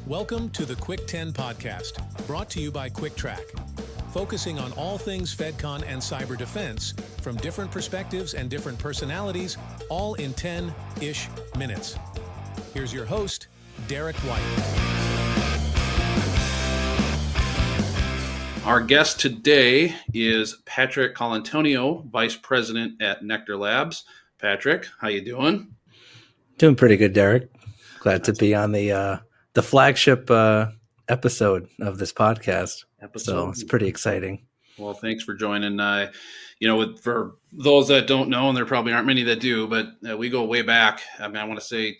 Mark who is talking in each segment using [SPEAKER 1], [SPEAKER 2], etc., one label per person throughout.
[SPEAKER 1] Welcome to the Quick 10 podcast, brought to you by QuickTrack, focusing on all things FedCon and cyber defense from different perspectives and different personalities, all in 10-ish minutes. Here's your host, Derek White.
[SPEAKER 2] Our guest today is Patrick Colantonio, Vice President at Nectar Labs. Patrick, how you doing?
[SPEAKER 3] Doing pretty good, Derek. Glad to be on the flagship episode of this podcast. So it's pretty exciting.
[SPEAKER 2] Well, thanks for joining. For those that don't know, and there probably aren't many that do, but we go way back. I want to say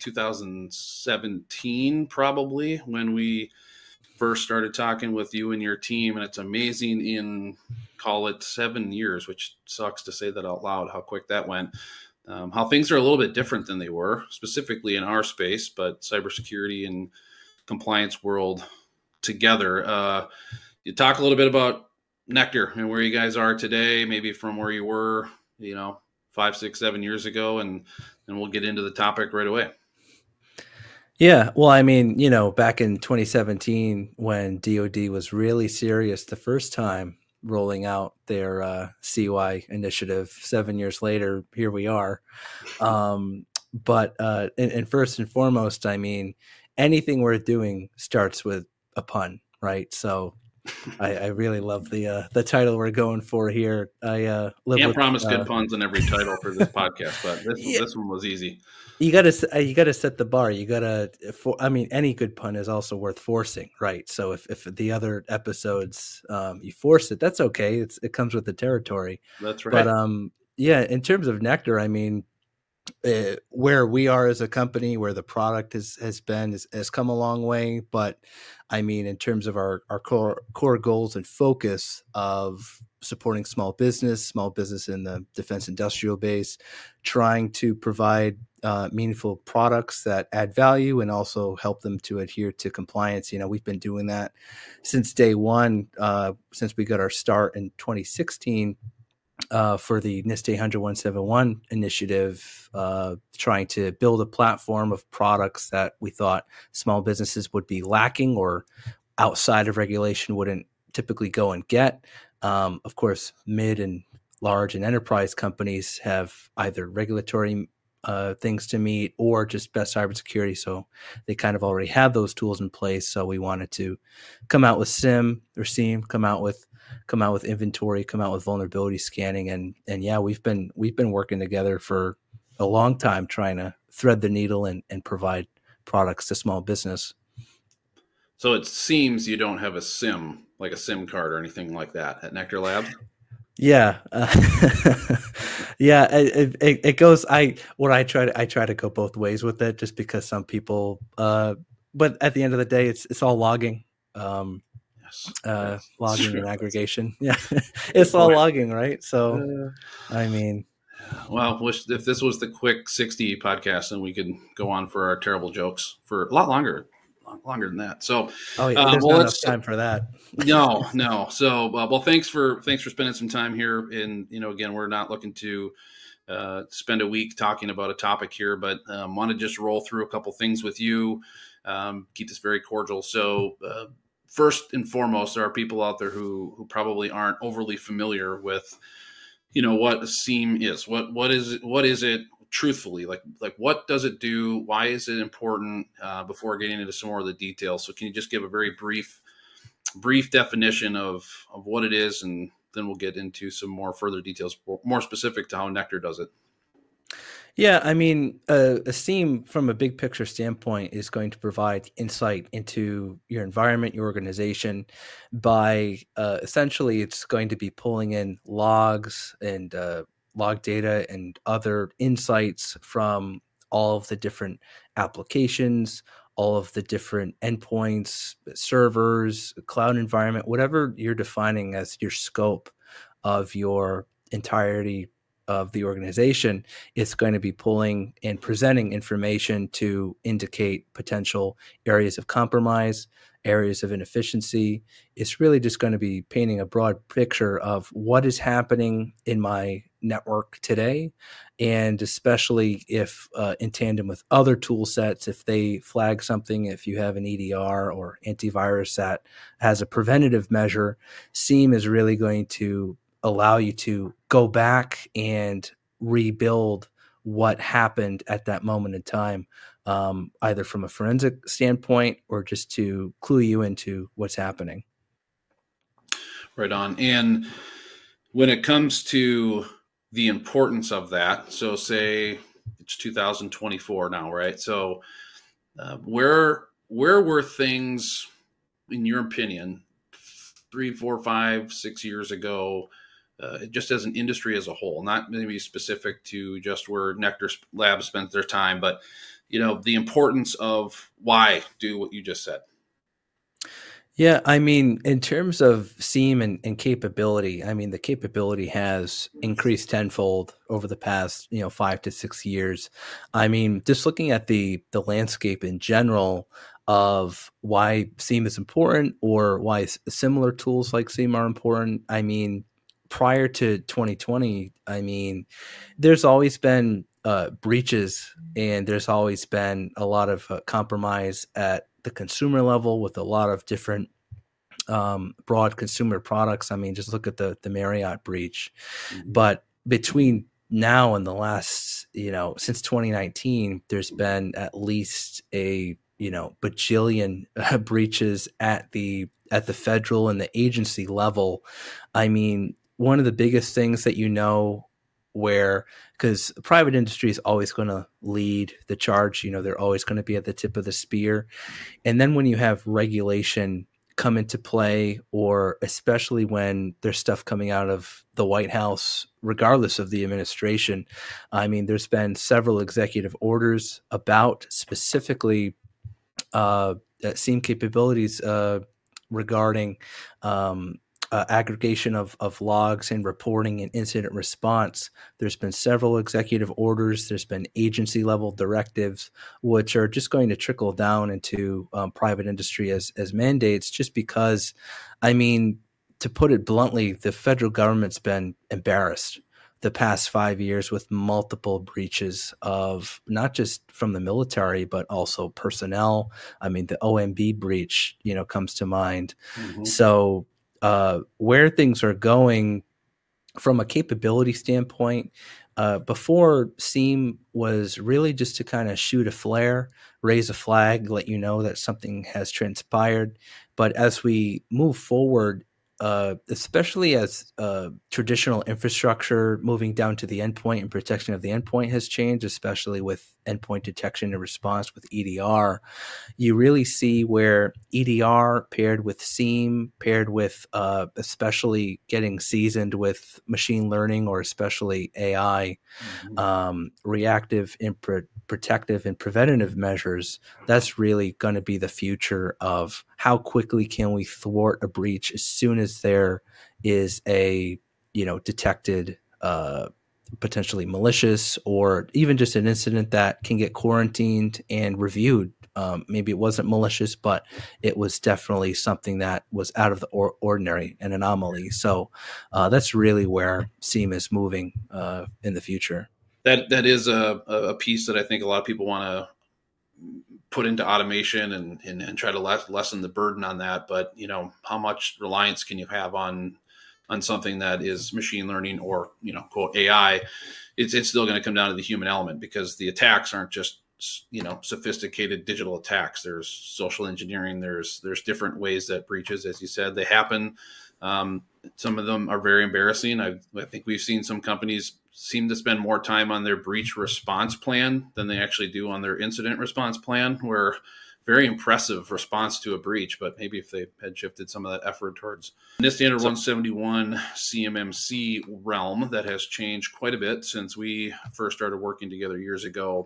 [SPEAKER 2] 2017, probably, when we first started talking with you and your team. And it's amazing in, call it 7 years, which sucks to say that out loud, how quick that went. How things are a little bit different than they were, specifically in our space, but cybersecurity and compliance world together. You talk a little bit about Nectar and where you guys are today, maybe from where you were, 5, 6, 7 years ago, and we'll get into the topic right away.
[SPEAKER 3] Yeah, well, back in 2017, when DoD was really serious the first time rolling out their CY initiative, 7 years later, here we are. But first and foremost, anything we're doing starts with a pun, right? So I really love the title we're going for here. Can't
[SPEAKER 2] promise good puns in every title for this podcast, but this one was easy.
[SPEAKER 3] You gotta set the bar. Any good pun is also worth forcing, right? So if the other episodes you force it, that's okay. It comes with the territory.
[SPEAKER 2] That's right.
[SPEAKER 3] But in terms of Nectar, where we are as a company, where the product has come a long way. But in terms of our core goals and focus of supporting small business in the defense industrial base, trying to provide meaningful products that add value and also help them to adhere to compliance. We've been doing that since day one, since we got our start in 2016. For the NIST 800-171 initiative, trying to build a platform of products that we thought small businesses would be lacking or outside of regulation wouldn't typically go and get. Of course, mid and large and enterprise companies have either regulatory things to meet or just best cybersecurity. So they kind of already have those tools in place. So we wanted to come out with SIEM, come out with inventory, come out with vulnerability scanning. And we've been working together for a long time trying to thread the needle and provide products to small business.
[SPEAKER 2] So it seems you don't have a SIM, like a SIM card or anything like that at Nectar Labs.
[SPEAKER 3] Yeah. It goes, I try to go both ways with it just because some people, but at the end of the day, it's all logging. Logging and aggregation. Yeah. It's all logging, right? So,
[SPEAKER 2] well, if this was the quick 60 podcast, then we could go on for our terrible jokes for a lot longer than that. So,
[SPEAKER 3] there's not enough time for that.
[SPEAKER 2] No. So, thanks for spending some time here. And, again, we're not looking to spend a week talking about a topic here, but want to just roll through a couple things with you, keep this very cordial. So, first and foremost, there are people out there who probably aren't overly familiar with, what a SIEM is. What is it truthfully? Like what does it do? Why is it important? Before getting into some more of the details. So can you just give a very brief definition of what it is, and then we'll get into some more further details, more specific to how Nectar does it.
[SPEAKER 3] Yeah, a SIEM from a big picture standpoint is going to provide insight into your environment, your organization, by essentially it's going to be pulling in logs and log data and other insights from all of the different applications, all of the different endpoints, servers, cloud environment, whatever you're defining as your scope of your entirety of the organization, it's going to be pulling and presenting information to indicate potential areas of compromise, areas of inefficiency. It's really just going to be painting a broad picture of what is happening in my network today, and especially if in tandem with other tool sets, if they flag something, if you have an EDR or antivirus that has a preventative measure, SIEM is really going to allow you to go back and rebuild what happened at that moment in time, either from a forensic standpoint or just to clue you into what's happening.
[SPEAKER 2] Right on. And when it comes to the importance of that, so say it's 2024 now, right? So where were things, in your opinion, 3, 4, 5, 6 years ago, just as an industry as a whole, not maybe specific to just where Nectar Labs spent their time, but the importance of why do what you just said?
[SPEAKER 3] Yeah, I mean, in terms of SIEM and capability, I mean, the capability has increased tenfold over the past, 5 to 6 years. I mean, just looking at the landscape in general of why SIEM is important or why similar tools like SIEM are important. I mean, prior to 2020, I mean, there's always been breaches, and there's always been a lot of compromise at the consumer level with a lot of different broad consumer products. I mean, just look at the Marriott breach. Mm-hmm. But between now and the last, since 2019, there's been at least a bajillion breaches at the federal and the agency level. I mean, one of the biggest things that where, because the private industry is always going to lead the charge, they're always going to be at the tip of the spear. And then when you have regulation come into play, or especially when there's stuff coming out of the White House, regardless of the administration, I mean, there's been several executive orders about specifically SIEM capabilities regarding aggregation of logs and reporting and incident response. There's been several executive orders. There's been agency level directives, which are just going to trickle down into private industry as mandates, just because, I mean, to put it bluntly, the federal government's been embarrassed the past 5 years with multiple breaches of not just from the military, but also personnel. I mean, the OMB breach, comes to mind. Mm-hmm. So where things are going from a capability standpoint, before SIEM was really just to kind of shoot a flare, raise a flag, let you know that something has transpired. But as we move forward, especially as traditional infrastructure moving down to the endpoint and protection of the endpoint has changed, especially with endpoint detection and response with EDR, you really see where EDR paired with SIEM, paired with especially getting seasoned with machine learning or especially AI, reactive and protective and preventative measures, that's really going to be the future of how quickly can we thwart a breach as soon as there is a detected potentially malicious or even just an incident that can get quarantined and reviewed. Maybe it wasn't malicious, but it was definitely something that was out of the ordinary, an anomaly. So that's really where SIEM is moving in the future.
[SPEAKER 2] That is a piece that I think a lot of people want to put into automation and try to lessen the burden on that. But how much reliance can you have on something that is machine learning or quote AI? It's still going to come down to the human element, because the attacks aren't just sophisticated digital attacks. There's social engineering. There's different ways that breaches, as you said, they happen. Some of them are very embarrassing. I think we've seen some companies seem to spend more time on their breach response plan than they actually do on their incident response plan, where very impressive response to a breach, but maybe if they had shifted some of that effort towards NIST Standard 171 CMMC realm, that has changed quite a bit since we first started working together years ago.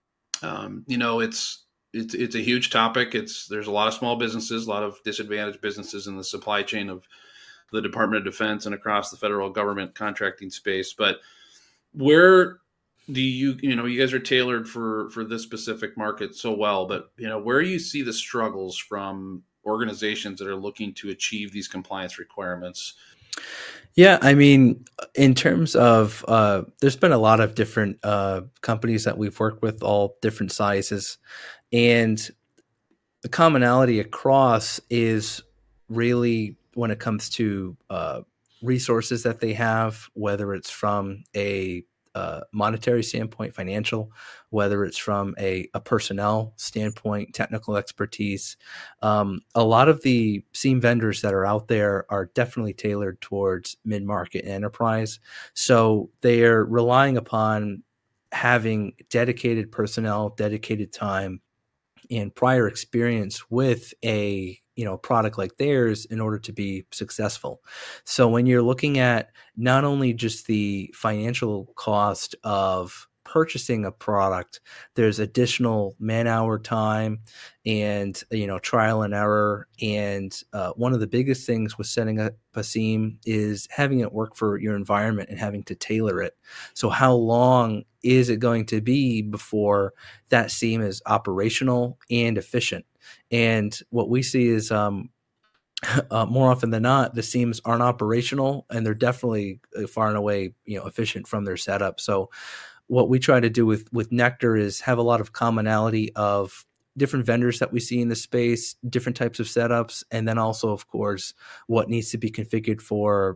[SPEAKER 2] It's a huge topic. There's a lot of small businesses, a lot of disadvantaged businesses in the supply chain of the Department of Defense and across the federal government contracting space. But where do you guys are tailored for this specific market so well, but where you see the struggles from organizations that are looking to achieve these compliance requirements?
[SPEAKER 3] Yeah, I mean, in terms of, there's been a lot of different companies that we've worked with, all different sizes, and the commonality across is really when it comes to resources that they have, whether it's from a monetary standpoint, financial, whether it's from a personnel standpoint, technical expertise. A lot of the SIEM vendors that are out there are definitely tailored towards mid-market and enterprise. So they are relying upon having dedicated personnel, dedicated time, and prior experience with a product like theirs in order to be successful. So when you're looking at not only just the financial cost of purchasing a product, there's additional man-hour time and trial and error. And one of the biggest things with setting up a SIEM is having it work for your environment and having to tailor it. So how long is it going to be before that SIEM is operational and efficient? And what we see is more often than not, the SIEMs aren't operational, and they're definitely far and away efficient from their setup. So what we try to do with Nectar is have a lot of commonality of different vendors that we see in the space, different types of setups, and then also, of course, what needs to be configured for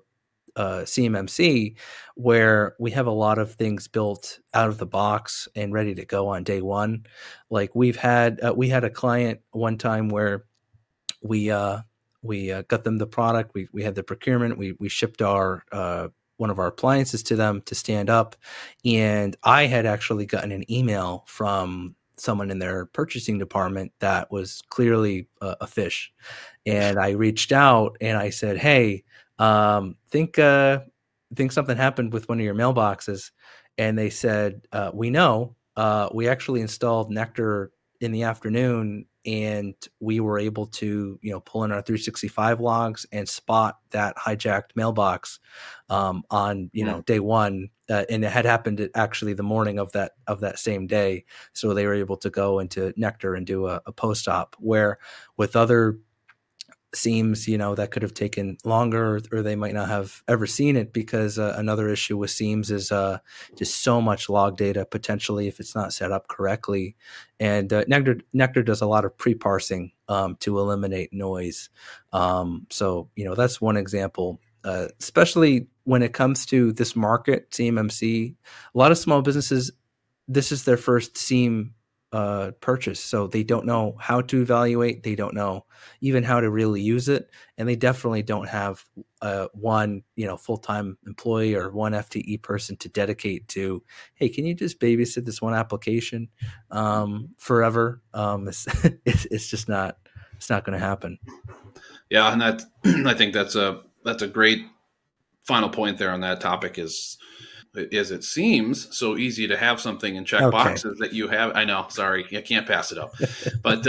[SPEAKER 3] CMMC, where we have a lot of things built out of the box and ready to go on day one. Like we had a client one time where we got them the product, we had the procurement, we shipped our one of our appliances to them to stand up, and I had actually gotten an email from someone in their purchasing department that was clearly a fish, and I reached out and I said, "Hey, think something happened with one of your mailboxes," and they said, "We know. We actually installed Nectar in the afternoon, and we were able to pull in our 365 logs and spot that hijacked mailbox on day one, and it had happened actually the morning of that same day. So they were able to go into Nectar and do a post-op, where with other SIEMs, that could have taken longer, or they might not have ever seen it, because another issue with SIEMs is just so much log data potentially if it's not set up correctly. And Nectar does a lot of pre-parsing to eliminate noise. So that's one example. Especially when it comes to this market, CMMC, a lot of small businesses, this is their first SIEM purchase, so they don't know how to evaluate, they don't know even how to really use it, and they definitely don't have one full-time employee or one FTE person to dedicate to, hey, can you just babysit this one application forever? It's just not, it's not going to happen.
[SPEAKER 2] Yeah, and that I think that's a great final point there on that topic. Is it seems so easy to have something and check boxes that you have. I know, sorry, I can't pass it up. But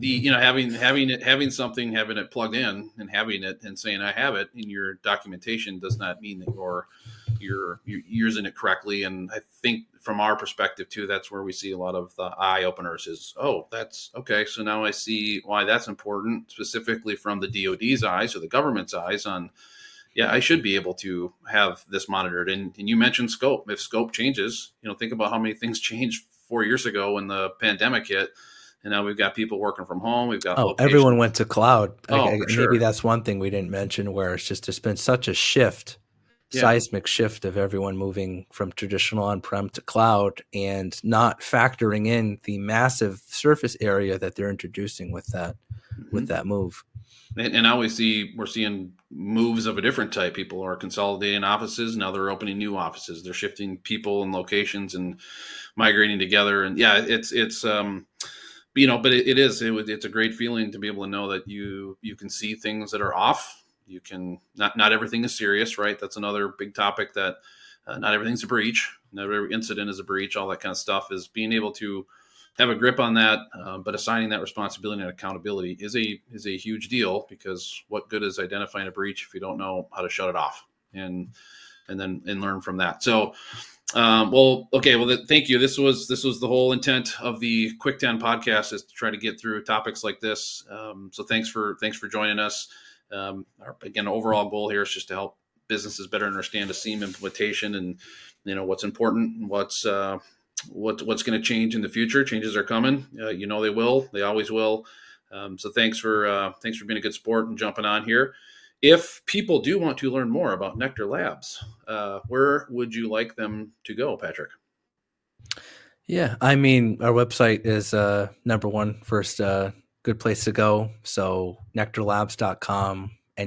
[SPEAKER 2] having something, having it plugged in and having it and saying I have it in your documentation does not mean that you're using it correctly. And I think from our perspective too, that's where we see a lot of the eye openers is, oh, that's okay. So now I see why that's important, specifically from the DoD's eyes or the government's eyes on, yeah, I should be able to have this monitored. And you mentioned scope. If scope changes, think about how many things changed 4 years ago when the pandemic hit. And now we've got people working from home. We've got
[SPEAKER 3] everyone went to cloud.
[SPEAKER 2] Sure.
[SPEAKER 3] Maybe that's one thing we didn't mention, where it's just, there's been such a shift, seismic shift of everyone moving from traditional on-prem to cloud, and not factoring in the massive surface area that they're introducing with that, with that move.
[SPEAKER 2] And now we're seeing moves of a different type. People are consolidating offices. Now they're opening new offices. They're shifting people and locations and migrating together. And yeah, it's but it's a great feeling to be able to know that you can see things that are off. You can not everything is serious, right? That's another big topic, that not everything's a breach. Not every incident is a breach. All that kind of stuff is being able to have a grip on that, but assigning that responsibility and accountability is a huge deal, because what good is identifying a breach if you don't know how to shut it off and learn from that? So Thank you. This was the whole intent of the Quick 10 podcast, is to try to get through topics like this. So thanks for joining us. Our overall goal here is just to help businesses better understand a SEAM implementation, and what's important, and what's going to change in the future. Changes are coming. They will. They always will. So thanks for being a good sport and jumping on here. If people do want to learn more about Nectar Labs, where would you like them to go, Patrick?
[SPEAKER 3] Yeah, I mean, our website is number one, first good place to go. So nectarlabs.com,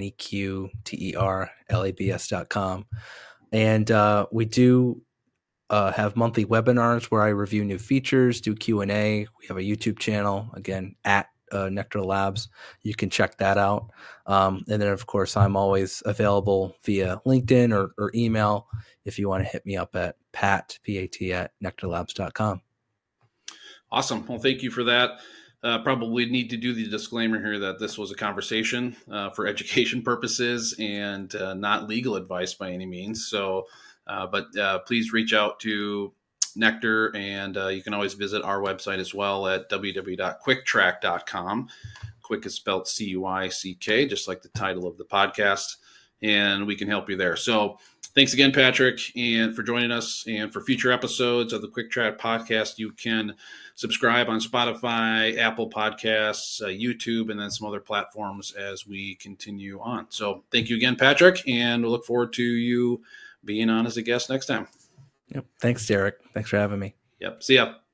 [SPEAKER 3] necterlabs.com. And we do have monthly webinars where I review new features, do Q&A. We have a YouTube channel, again, at Nectar Labs. You can check that out. And then, of course, I'm always available via LinkedIn or email if you want to hit me up at P-A-T, at nectarlabs.com.
[SPEAKER 2] Awesome. Well, thank you for that. Probably need to do the disclaimer here that this was a conversation for education purposes and not legal advice by any means. So, but please reach out to Nectar, and you can always visit our website as well at www.quicktrack.com. Quick is spelled C-U-I-C-K, just like the title of the podcast, and we can help you there. So thanks again, Patrick, and for joining us. And for future episodes of the Quick Track podcast, you can subscribe on Spotify, Apple Podcasts, YouTube, and then some other platforms as we continue on. So thank you again, Patrick, and we'll look forward to you being on as a guest next time.
[SPEAKER 3] Yep. Thanks, Derek. Thanks for having me.
[SPEAKER 2] Yep. See ya.